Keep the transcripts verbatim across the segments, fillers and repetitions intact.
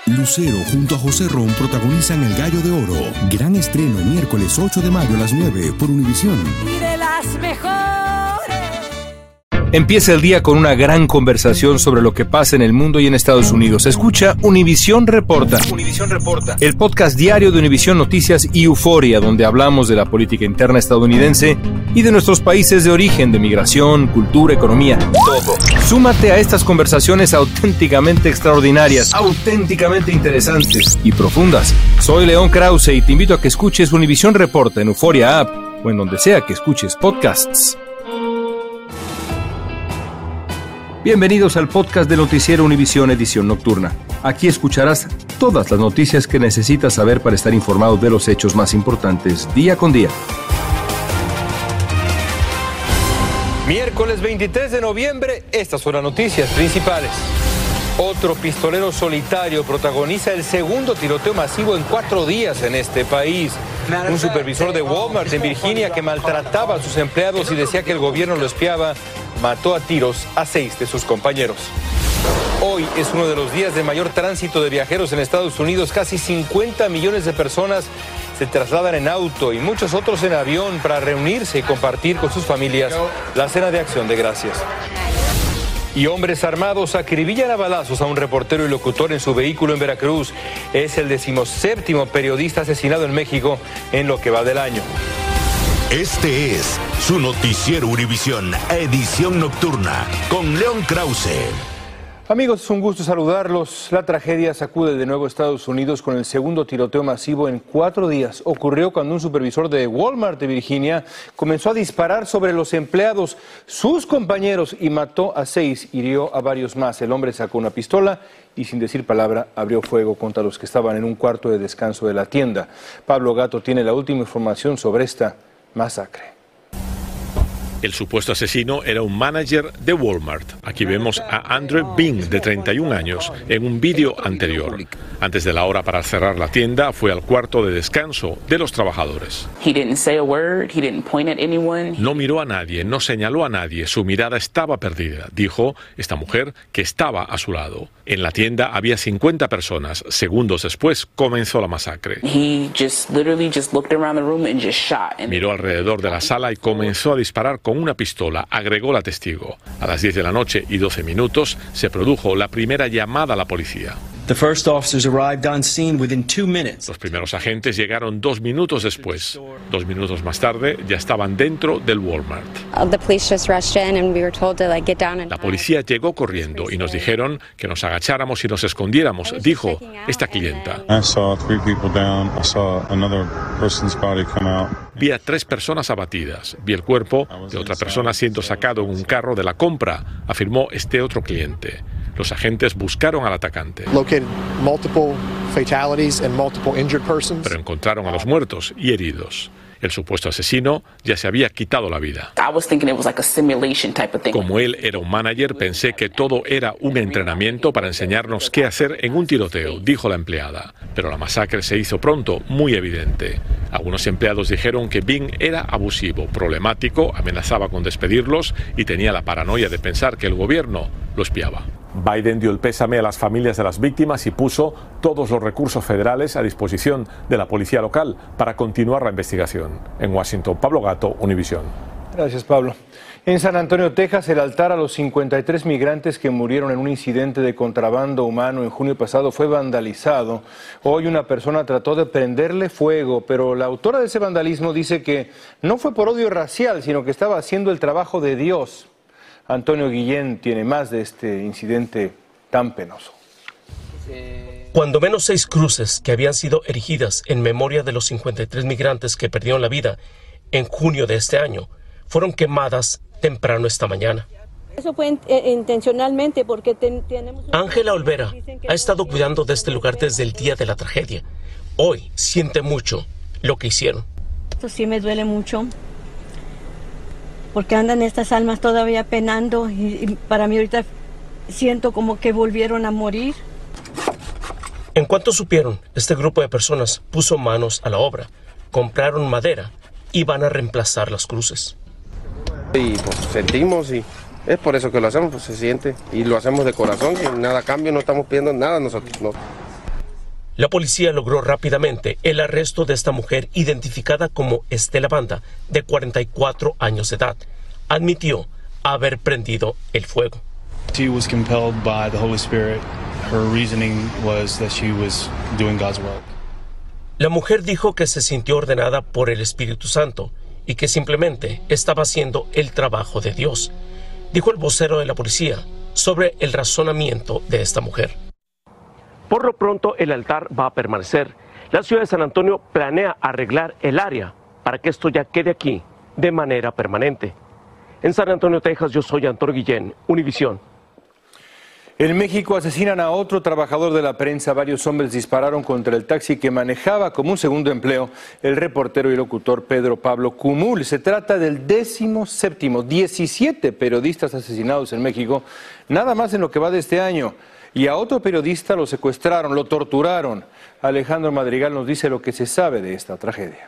Lucero junto a José Ron protagonizan El Gallo de Oro. Gran estreno miércoles ocho de mayo a las nueve por Univisión. Y de las mejores. Empieza el día con una gran conversación sobre lo que pasa en el mundo y en Estados Unidos. Escucha Univisión Reporta. Univisión Reporta. El podcast diario de Univisión Noticias y Euforia, donde hablamos de la política interna estadounidense y de nuestros países de origen, de migración, cultura, economía, todo. Súmate a estas conversaciones auténticamente extraordinarias, auténticamente interesantes y profundas. Soy León Krause y te invito a que escuches Univisión Reporta en Euforia App o en donde sea que escuches podcasts. Bienvenidos al podcast de Noticiero Univisión Edición Nocturna. Aquí escucharás todas las noticias que necesitas saber para estar informado de los hechos más importantes día con día. Miércoles veintitrés de noviembre, estas son las noticias principales. Otro pistolero solitario protagoniza el segundo tiroteo masivo en cuatro días en este país. Un supervisor de Walmart en Virginia que maltrataba a sus empleados y decía que el gobierno lo espiaba, mató a tiros a seis de sus compañeros. Hoy es uno de los días de mayor tránsito de viajeros en Estados Unidos. Casi cincuenta millones de personas se trasladan en auto y muchos otros en avión para reunirse y compartir con sus familias la cena de Acción de Gracias. Y hombres armados acribillan a balazos a un reportero y locutor en su vehículo en Veracruz. Es el decimoséptimo periodista asesinado en México en lo que va del año. Este es su noticiero Univisión, edición nocturna, con León Krause. Amigos, es un gusto saludarlos. La tragedia sacude de nuevo a Estados Unidos con el segundo tiroteo masivo en cuatro días. Ocurrió cuando un supervisor de Walmart de Virginia comenzó a disparar sobre los empleados, sus compañeros, y mató a seis, hirió a varios más. El hombre sacó una pistola y sin decir palabra abrió fuego contra los que estaban en un cuarto de descanso de la tienda. Pablo Gato tiene la última información sobre esta masacre. El supuesto asesino era un manager de Walmart. Aquí vemos a Andrew Bing, de treinta y un años, en un vídeo anterior. Antes de la hora para cerrar la tienda, fue al cuarto de descanso de los trabajadores. No miró a nadie, no señaló a nadie, su mirada estaba perdida. Dijo esta mujer que estaba a su lado. En la tienda había cincuenta personas. Segundos después comenzó la masacre. Miró alrededor de la sala y comenzó a disparar con una pistola, agregó la testigo. A las diez de la noche y doce minutos se produjo la primera llamada a la policía. Los primeros agentes llegaron dos minutos después. Dos minutos más tarde ya estaban dentro del Walmart. La policía llegó corriendo y nos dijeron que nos agacháramos y nos escondiéramos, dijo esta clienta. Vi a tres personas abatidas. Vi el cuerpo de otra persona siendo sacado en un carro de la compra, afirmó este otro cliente. Los agentes buscaron al atacante, pero encontraron a los muertos y heridos. El supuesto asesino ya se había quitado la vida. Como él era un manager, pensé que todo era un entrenamiento para enseñarnos qué hacer en un tiroteo, dijo la empleada. Pero la masacre se hizo pronto muy evidente. Algunos empleados dijeron que Bing era abusivo, problemático, amenazaba con despedirlos y tenía la paranoia de pensar que el gobierno lo espiaba. Biden dio el pésame a las familias de las víctimas y puso todos los recursos federales a disposición de la policía local para continuar la investigación. En Washington, Pablo Gato, Univisión. Gracias, Pablo. En San Antonio, Texas, el altar a los cincuenta y tres migrantes que murieron en un incidente de contrabando humano en junio pasado fue vandalizado. Hoy una persona trató de prenderle fuego, pero la autora de ese vandalismo dice que no fue por odio racial, sino que estaba haciendo el trabajo de Dios. Antonio Guillén tiene más de este incidente tan penoso. Cuando menos seis cruces que habían sido erigidas en memoria de los cincuenta y tres migrantes que perdieron la vida en junio de este año fueron quemadas temprano esta mañana. Eso fue intencionalmente porque ten, tenemos... Ángela Olvera ha estado cuidando de este lugar desde el día de la tragedia. Hoy siente mucho lo que hicieron. Esto sí me duele mucho, porque andan estas almas todavía penando y, y para mí ahorita siento como que volvieron a morir. En cuanto supieron, este grupo de personas puso manos a la obra, compraron madera y van a reemplazar las cruces. Y pues sentimos y es por eso que lo hacemos, pues se siente y lo hacemos de corazón, y nada cambio, no estamos pidiendo nada nosotros. No. La policía logró rápidamente el arresto de esta mujer identificada como Estela Banda, de cuarenta y cuatro años de edad. Admitió haber prendido el fuego. She was compelled by the Holy Spirit. Her reasoning was that she was doing God's work. La mujer dijo que se sintió ordenada por el Espíritu Santo y que simplemente estaba haciendo el trabajo de Dios, dijo el vocero de la policía sobre el razonamiento de esta mujer. Por lo pronto, el altar va a permanecer. La ciudad de San Antonio planea arreglar el área para que esto ya quede aquí de manera permanente. En San Antonio, Texas, yo soy Antonio Guillén, Univisión. En México asesinan a otro trabajador de la prensa. Varios hombres dispararon contra el taxi que manejaba como un segundo empleo el reportero y locutor Pedro Pablo Cumul. Se trata del décimo séptimo, diecisiete periodistas asesinados en México, nada más en lo que va de este año. Y a otro periodista lo secuestraron, lo torturaron. Alejandro Madrigal nos dice lo que se sabe de esta tragedia.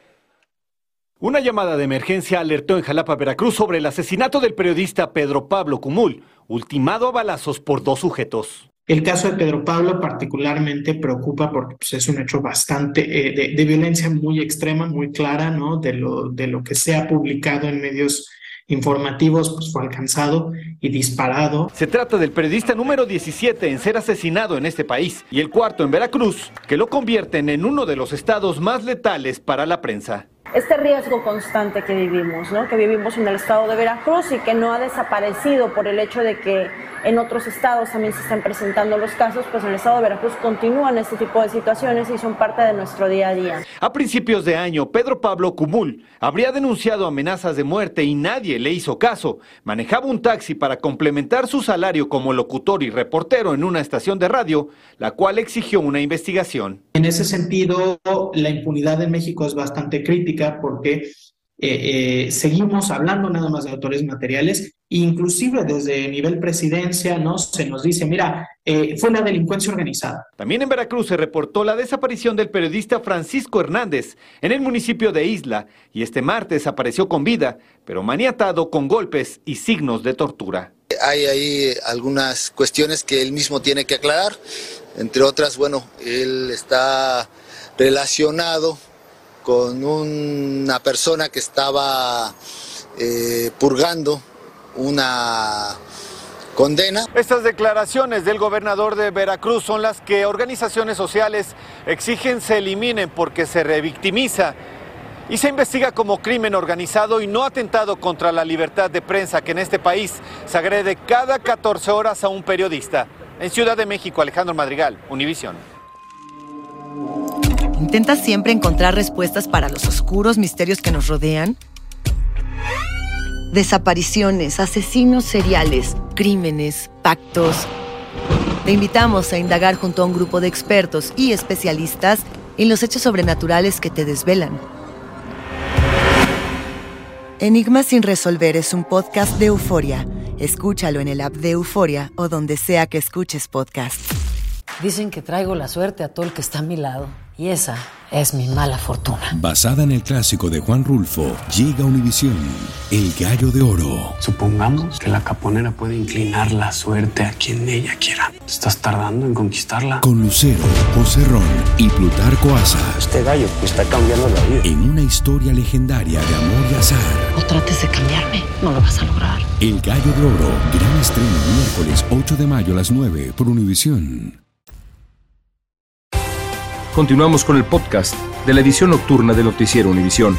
Una llamada de emergencia alertó en Jalapa, Veracruz, sobre el asesinato del periodista Pedro Pablo Cumul, ultimado a balazos por dos sujetos. El caso de Pedro Pablo particularmente preocupa porque pues, es un hecho bastante eh, de, de violencia muy extrema, muy clara, ¿no? De lo, de lo que se ha publicado en medios informativos, pues fue alcanzado y disparado. Se trata del periodista número diecisiete en ser asesinado en este país y el cuarto en Veracruz, que lo convierten en uno de los estados más letales para la prensa. Este riesgo constante que vivimos, ¿no? que vivimos en el estado de Veracruz y que no ha desaparecido por el hecho de que en otros estados también se están presentando los casos, pues en el estado de Veracruz continúan este tipo de situaciones y son parte de nuestro día a día. A principios de año, Pedro Pablo Cumul habría denunciado amenazas de muerte y nadie le hizo caso. Manejaba un taxi para complementar su salario como locutor y reportero en una estación de radio, la cual exigió una investigación. En ese sentido, la impunidad en México es bastante crítica porque eh, eh, seguimos hablando nada más de autores materiales, inclusive desde nivel presidencia, ¿no? Se nos dice, mira, eh, fue una delincuencia organizada. También en Veracruz se reportó la desaparición del periodista Francisco Hernández en el municipio de Isla y este martes apareció con vida, pero maniatado con golpes y signos de tortura. Hay ahí algunas cuestiones que él mismo tiene que aclarar, entre otras, bueno, él está relacionado con una persona que estaba eh, purgando una condena. Estas declaraciones del gobernador de Veracruz son las que organizaciones sociales exigen se eliminen porque se revictimiza y se investiga como crimen organizado y no atentado contra la libertad de prensa, que en este país se agrede cada catorce horas a un periodista. En Ciudad de México, Alejandro Madrigal, Univisión. ¿Intentas siempre encontrar respuestas para los oscuros misterios que nos rodean? Desapariciones, asesinos seriales, crímenes, pactos. Te invitamos a indagar junto a un grupo de expertos y especialistas en los hechos sobrenaturales que te desvelan. Enigmas sin resolver es un podcast de Euforia. Escúchalo en el app de Euforia o donde sea que escuches podcasts. Dicen que traigo la suerte a todo el que está a mi lado. Y esa es mi mala fortuna. Basada en el clásico de Juan Rulfo, llega Univisión, El Gallo de Oro. Supongamos que la caponera puede inclinar la suerte a quien ella quiera. ¿Estás tardando en conquistarla? Con Lucero, José Ron y Plutarco Asa. Este gallo está cambiando la vida. En una historia legendaria de amor y azar. No trates de cambiarme, no lo vas a lograr. El Gallo de Oro, gran estreno miércoles ocho de mayo a las nueve por Univisión. Continuamos con el podcast de la edición nocturna de Noticiero Univisión.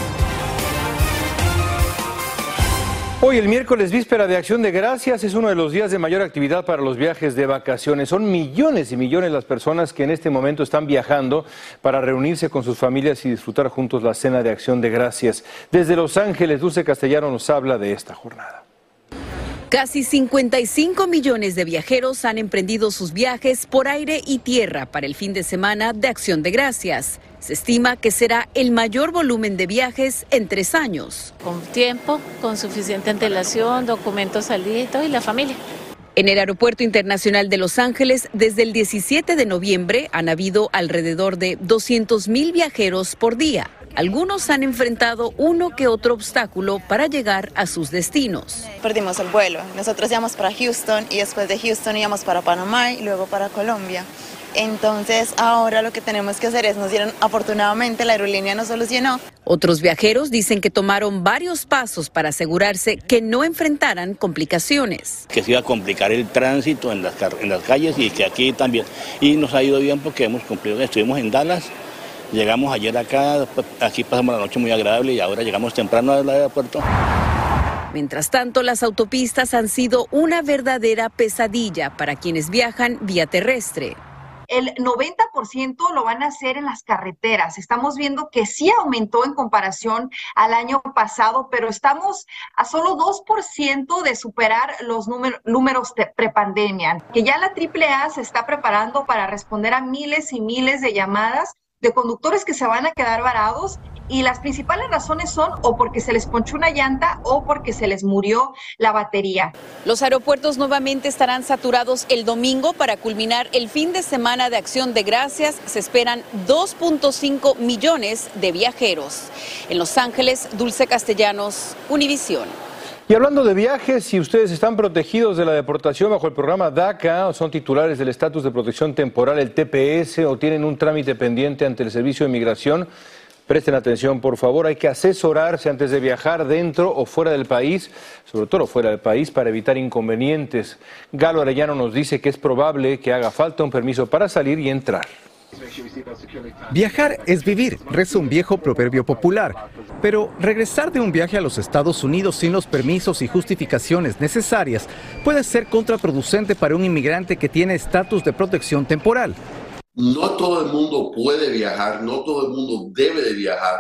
Hoy, el miércoles, víspera de Acción de Gracias, es uno de los días de mayor actividad para los viajes de vacaciones. Son millones y millones las personas que en este momento están viajando para reunirse con sus familias y disfrutar juntos la cena de Acción de Gracias. Desde Los Ángeles, Dulce Castellano nos habla de esta jornada. Casi cincuenta y cinco millones de viajeros han emprendido sus viajes por aire y tierra para el fin de semana de Acción de Gracias. Se estima que será el mayor volumen de viajes en tres años. Con tiempo, con suficiente antelación, documentos al día y la familia. En el Aeropuerto Internacional de Los Ángeles, desde el diecisiete de noviembre, han habido alrededor de doscientos mil viajeros por día. Algunos han enfrentado uno que otro obstáculo para llegar a sus destinos. Perdimos el vuelo. Nosotros íbamos para Houston y después de Houston íbamos para Panamá y luego para Colombia. Entonces ahora lo que tenemos que hacer es, nos dieron, afortunadamente la aerolínea nos solucionó. Otros viajeros dicen que tomaron varios pasos para asegurarse que no enfrentaran complicaciones. Que se iba a complicar el tránsito en las, en las calles y que aquí también. Y nos ha ido bien porque hemos cumplido. Estuvimos en Dallas, llegamos ayer acá, aquí pasamos la noche muy agradable y ahora llegamos temprano al aeropuerto. Mientras tanto, las autopistas han sido una verdadera pesadilla para quienes viajan vía terrestre. El noventa por ciento lo van a hacer en las carreteras. Estamos viendo que sí aumentó en comparación al año pasado, pero estamos a solo dos por ciento de superar los número, números de prepandemia. Que ya la triple A se está preparando para responder a miles y miles de llamadas de conductores que se van a quedar varados. Y las principales razones son o porque se les ponchó una llanta o porque se les murió la batería. Los aeropuertos nuevamente estarán saturados el domingo para culminar el fin de semana de Acción de Gracias. Se esperan dos punto cinco millones de viajeros. En Los Ángeles, Dulce Castellanos, Univisión. Y hablando de viajes, si ustedes están protegidos de la deportación bajo el programa DACA, o son titulares del estatus de protección temporal, el T P S, o tienen un trámite pendiente ante el Servicio de Migración, presten atención, por favor. Hay que asesorarse antes de viajar dentro o fuera del país, sobre todo fuera del país, para evitar inconvenientes. Galo Arellano nos dice que es probable que haga falta un permiso para salir y entrar. Viajar es vivir, reza un viejo proverbio popular. Pero regresar de un viaje a los Estados Unidos sin los permisos y justificaciones necesarias puede ser contraproducente para un inmigrante que tiene estatus de protección temporal. No todo el mundo puede viajar, no todo el mundo debe de viajar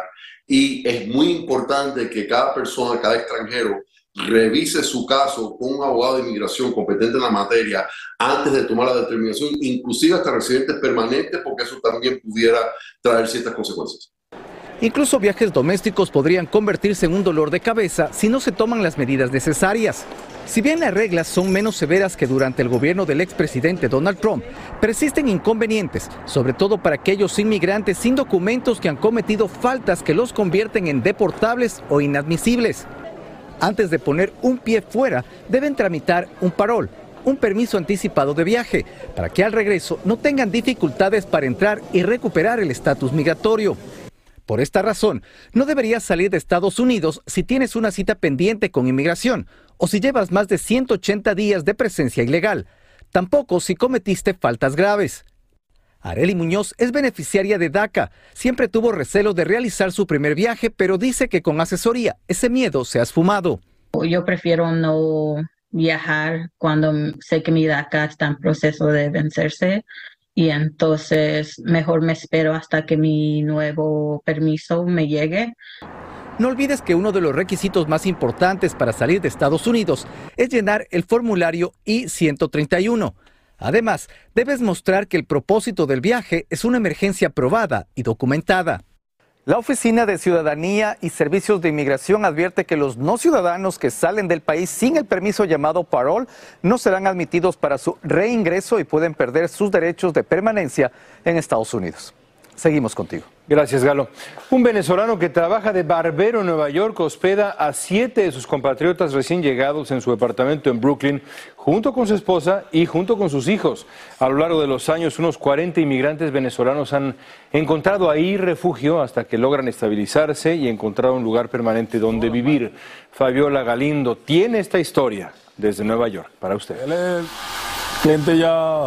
y es muy importante que cada persona, cada extranjero revise su caso con un abogado de inmigración competente en la materia antes de tomar la determinación, inclusive hasta residentes permanentes, porque eso también pudiera traer ciertas consecuencias. Incluso viajes domésticos podrían convertirse en un dolor de cabeza si no se toman las medidas necesarias. Si bien las reglas son menos severas que durante el gobierno del expresidente Donald Trump, persisten inconvenientes, sobre todo para aquellos inmigrantes sin documentos que han cometido faltas que los convierten en deportables o inadmisibles. Antes de poner un pie fuera, deben tramitar un parol, un permiso anticipado de viaje, para que al regreso no tengan dificultades para entrar y recuperar el estatus migratorio. Por esta razón, no deberías salir de Estados Unidos si tienes una cita pendiente con inmigración o si llevas más de ciento ochenta días de presencia ilegal. Tampoco si cometiste faltas graves. Arely Muñoz es beneficiaria de DACA. Siempre tuvo recelo de realizar su primer viaje, pero dice que con asesoría ese miedo se ha esfumado. Yo prefiero no viajar cuando sé que mi DACA está en proceso de vencerse. Y entonces mejor me espero hasta que mi nuevo permiso me llegue. No olvides que uno de los requisitos más importantes para salir de Estados Unidos es llenar el formulario I ciento treinta y uno. Además, debes mostrar que el propósito del viaje es una emergencia probada y documentada. La Oficina de Ciudadanía y Servicios de Inmigración advierte que los no ciudadanos que salen del país sin el permiso llamado parol no serán admitidos para su reingreso y pueden perder sus derechos de permanencia en Estados Unidos. Seguimos contigo. Gracias, Galo. Un venezolano que trabaja de barbero en Nueva York hospeda a siete de sus compatriotas recién llegados en su departamento en Brooklyn, junto con su esposa y junto con sus hijos. A lo largo de los años, unos cuarenta inmigrantes venezolanos han encontrado ahí refugio hasta que logran estabilizarse y encontrar un lugar permanente donde vivir. Fabiola Galindo tiene esta historia desde Nueva York para usted. Él es cliente ya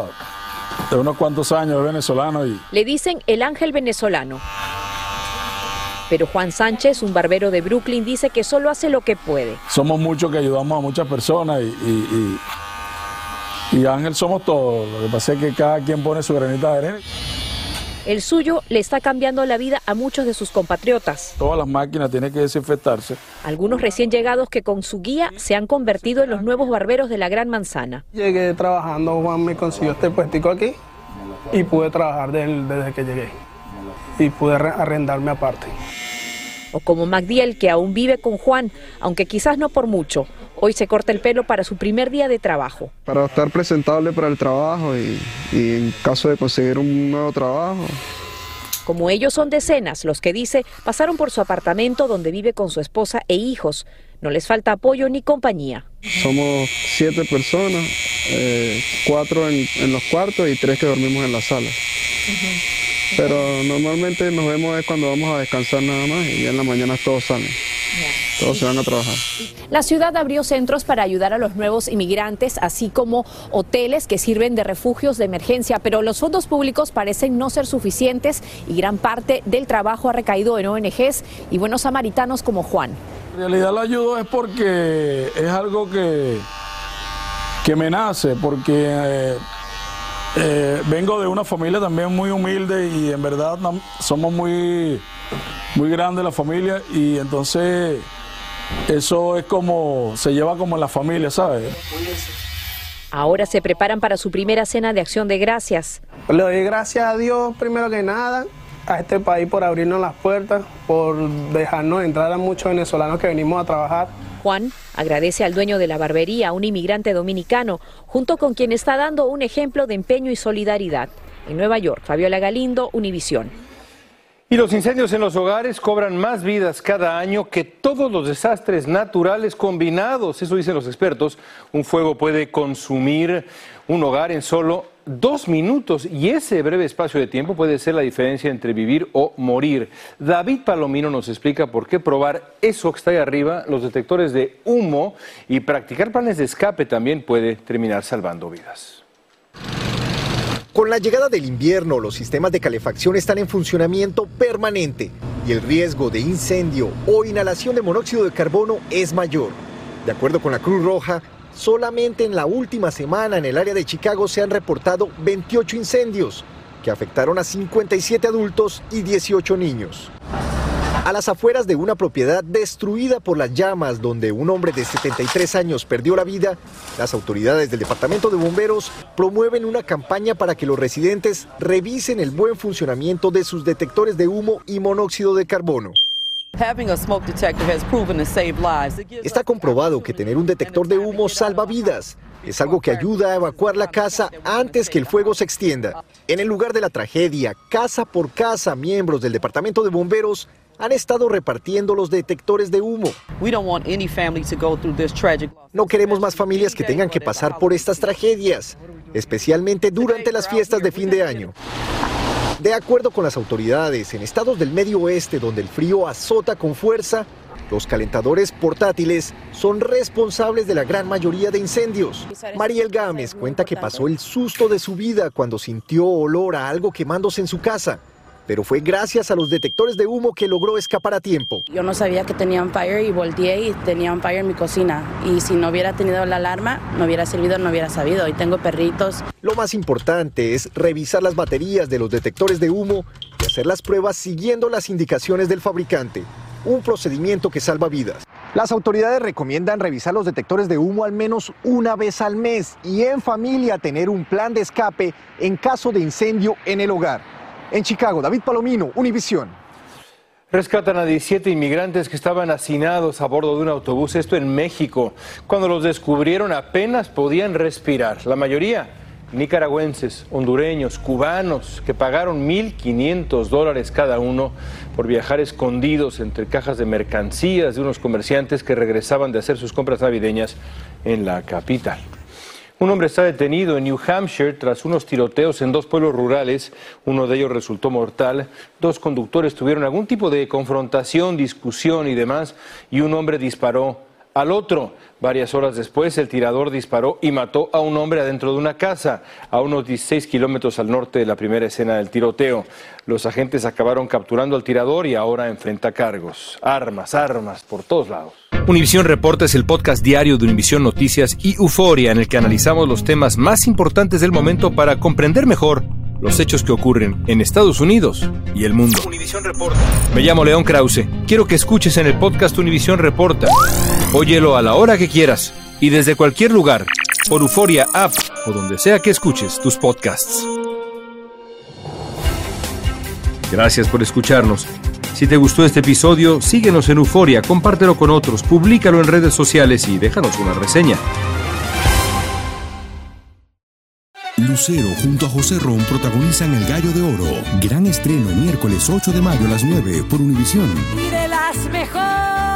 de unos cuantos años, venezolano. Y... Le dicen el ángel venezolano. Pero Juan Sánchez, un barbero de Brooklyn, dice que solo hace lo que puede. Somos muchos que ayudamos a muchas personas y, y, y, y ángel somos todos. Lo que pasa es que cada quien pone su granita de arena. El suyo le está cambiando la vida a muchos de sus compatriotas. Todas las máquinas tienen que desinfectarse. Algunos recién llegados que con su guía se han convertido en los nuevos barberos de la Gran Manzana. Llegué trabajando, Juan me consiguió este puestico aquí y pude trabajar desde que llegué. Y pude arrendarme aparte. O como Magdiel, que aún vive con Juan, aunque quizás no por mucho. Hoy se corta el pelo para su primer día de trabajo. Para estar presentable para el trabajo y, y en caso de conseguir un nuevo trabajo, Como ellos son decenas los que dice pasaron por su apartamento donde vive con su esposa e hijos. No les falta apoyo ni compañía. Somos siete personas, eh, cuatro en, en los cuartos y tres que dormimos en la sala. Uh-huh. Pero normalmente nos vemos es cuando vamos a descansar nada más y ya en la mañana todos salen. Todos se van a trabajar. La ciudad abrió centros para ayudar a los nuevos inmigrantes, así como hoteles que sirven de refugios de emergencia, pero los fondos públicos parecen no ser suficientes y gran parte del trabajo ha recaído en O N Ges y buenos samaritanos como Juan. En realidad la ayudo es porque es algo que, que me nace, porque eh, eh, vengo de una familia también muy humilde y en verdad somos muy, muy grandes la familia y entonces eso es como, se lleva como en la familia, ¿sabes? Ahora se preparan para su primera cena de acción de gracias. Le doy gracias a Dios primero que nada, a este país por abrirnos las puertas, por dejarnos entrar a muchos venezolanos que venimos a trabajar. Juan agradece al dueño de la barbería, un inmigrante dominicano, junto con quien está dando un ejemplo de empeño y solidaridad. En Nueva York, Fabiola Galindo, Univisión. Y los incendios en los hogares cobran más vidas cada año que todos los desastres naturales combinados. Eso dicen los expertos. Un fuego puede consumir un hogar en solo dos minutos y ese breve espacio de tiempo puede ser la diferencia entre vivir o morir. David Palomino nos explica por qué probar eso que está ahí arriba, los detectores de humo, y practicar planes de escape también puede terminar salvando vidas. Con la llegada del invierno, los sistemas de calefacción están en funcionamiento permanente y el riesgo de incendio o inhalación de monóxido de carbono es mayor. De acuerdo con la Cruz Roja, solamente en la última semana en el área de Chicago se han reportado veintiocho incendios que afectaron a cincuenta y siete adultos y dieciocho niños. A las afueras de una propiedad destruida por las llamas, donde un hombre de setenta y tres años perdió la vida, las autoridades del Departamento de Bomberos promueven una campaña para que los residentes revisen el buen funcionamiento de sus detectores de humo y monóxido de carbono. Está comprobado que tener un detector de humo salva vidas. Es algo que ayuda a evacuar la casa antes que el fuego se extienda. En el lugar de la tragedia, casa por casa, miembros del Departamento de Bomberos han estado repartiendo los detectores de humo. No queremos más familias que tengan que pasar por estas tragedias, especialmente durante las fiestas de fin de año. De acuerdo con las autoridades, en estados del Medio Oeste donde el frío azota con fuerza, los calentadores portátiles son responsables de la gran mayoría de incendios. Mariel Gámez cuenta que pasó el susto de su vida cuando sintió olor a algo quemándose en su casa, pero fue gracias a los detectores de humo que logró escapar a tiempo. Yo no sabía que tenían fire y volteé y tenían fire en mi cocina. Y si no hubiera tenido la alarma, no hubiera servido, no hubiera sabido. Y tengo perritos. Lo más importante es revisar las baterías de los detectores de humo y hacer las pruebas siguiendo las indicaciones del fabricante. Un procedimiento que salva vidas. Las autoridades recomiendan revisar los detectores de humo al menos una vez al mes y en familia tener un plan de escape en caso de incendio en el hogar. En Chicago, David Palomino, Univisión. Rescatan a diecisiete inmigrantes que estaban hacinados a bordo de un autobús, esto en México. Cuando los descubrieron apenas podían respirar. La mayoría nicaragüenses, hondureños, cubanos, que pagaron mil quinientos dólares cada uno por viajar escondidos entre cajas de mercancías de unos comerciantes que regresaban de hacer sus compras navideñas en la capital. Un hombre está detenido en New Hampshire tras unos tiroteos en dos pueblos rurales. Uno de ellos resultó mortal. Dos conductores tuvieron algún tipo de confrontación, discusión y demás, y un hombre disparó al otro. Varias horas después, el tirador disparó y mató a un hombre adentro de una casa, a unos dieciséis kilómetros al norte de la primera escena del tiroteo. Los agentes acabaron capturando al tirador y ahora enfrenta cargos. Armas, armas, por todos lados. Univisión Reporta es el podcast diario de Univisión Noticias y Euforia, en el que analizamos los temas más importantes del momento para comprender mejor los hechos que ocurren en Estados Unidos y el mundo. Univisión Reporta. Me llamo León Krause. Quiero que escuches en el podcast Univisión Reporta. Óyelo a la hora que quieras y desde cualquier lugar, por Euforia App o donde sea que escuches tus podcasts. Gracias por escucharnos. Si te gustó este episodio, síguenos en Euforia, compártelo con otros, públicalo en redes sociales y déjanos una reseña. Lucero junto a José Ron protagonizan El Gallo de Oro. Gran estreno miércoles ocho de mayo a las nueve por Univisión. Y de las mejores.